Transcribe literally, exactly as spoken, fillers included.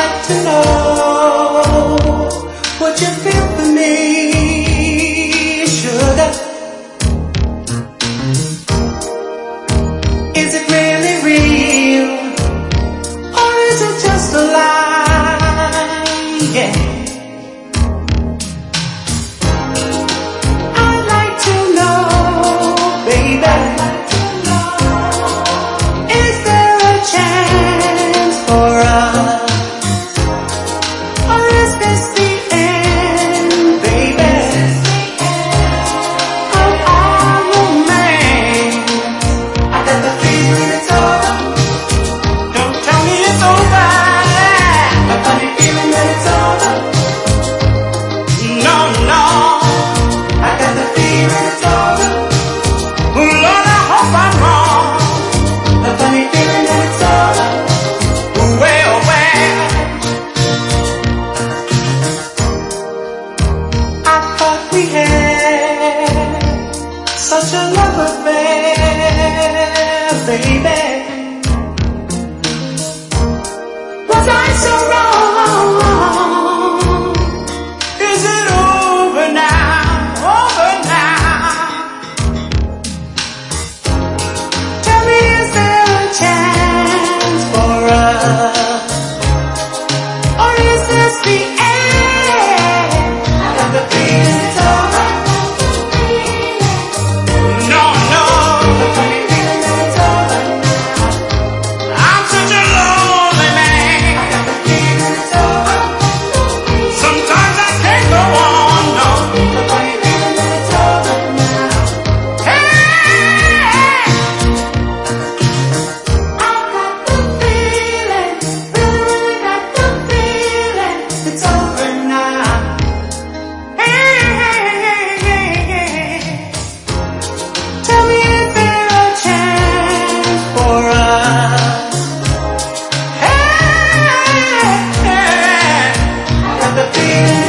like to know what you feel for me, sugar. Is it really real, or is it just a lie? Yeah. I'd like to know, baby, is there a chance for us, or is this the end, baby, of our romance? I got the feeling it's over. Don't tell me it's over. A funny feeling that it's over. No, no, I got the feeling it's over. Lord, I hope I'm wrong. A funny feeling that it's over. Well, well, I thought we had such a love affair, baby. Was I so wrong? Is it over now? Over now? Tell me, is there a chance for us, or is this the end? I got the feeling it's over. No, no, the funny feeling that it's over. I'm such a lonely man. I got the feeling it's over. Sometimes I can't go on, no. The funny feeling that it's over now. Hey, I got the feeling, really got the feeling it's over now. Hey, tell me, is there a chance for us? Hey, I got the feeling